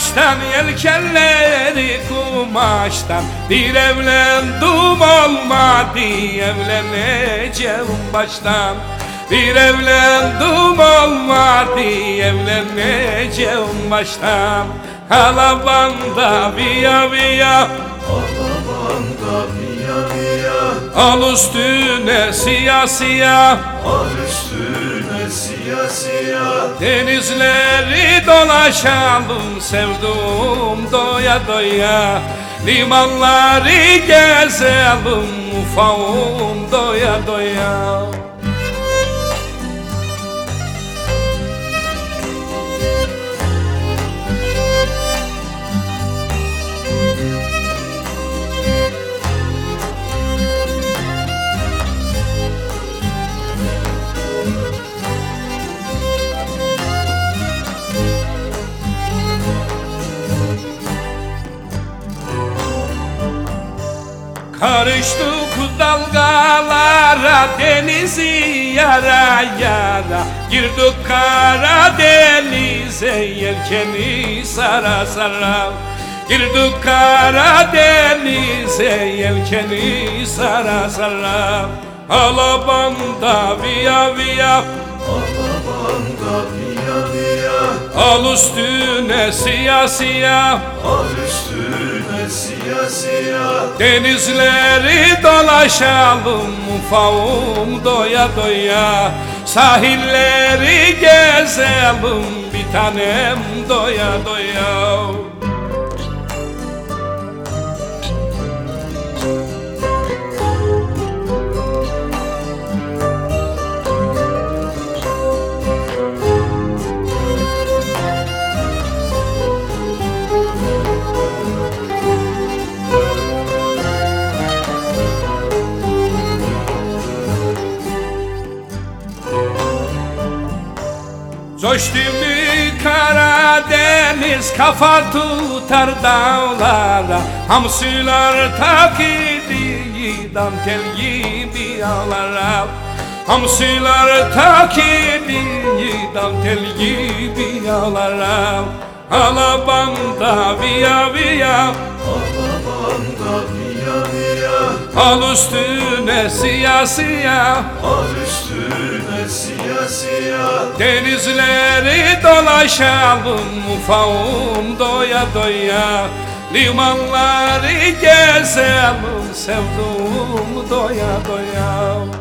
baştan, yelkenleri kumaştan. Bir evlendim olmadı, evleneceğim baştan. Bir evlendim olmadı, evleneceğim baştan. Alabanda viya viya, Alabanda viya viya, al üstüne siyah siyah, al üstüne siyah siyah. denizleri dolaşalım sevduğum doya doya. Limanları gezelim ufağım doya doya. Karıştık dalgalara, denizi yara yara. Girdik Karadeniz'e, yelkeni sara sara. Girdik Karadeniz'e, yelkeni sara sara. Alabanda viya viya, Alabanda viya viya, al üstüne siyah siyah, al üstüne siyah siyah. denizleri dolaşalım ufağım doya doya. Sahilleri gezelim bir tanem doya doya. Coştu mu Karadeniz, kafa tutar dağlara. Hamsiler takidiyi dantel gibi ağlara. Hamsiler takidiyi dantel gibi ağlara. Alabanda viya viya, Alabanda viya viya, al üstüne siyah siyah. al üstüne siyah siyah. Denizleri dolaşalım ufağım doya doya. Limanları gezelim sevduğum doya doya.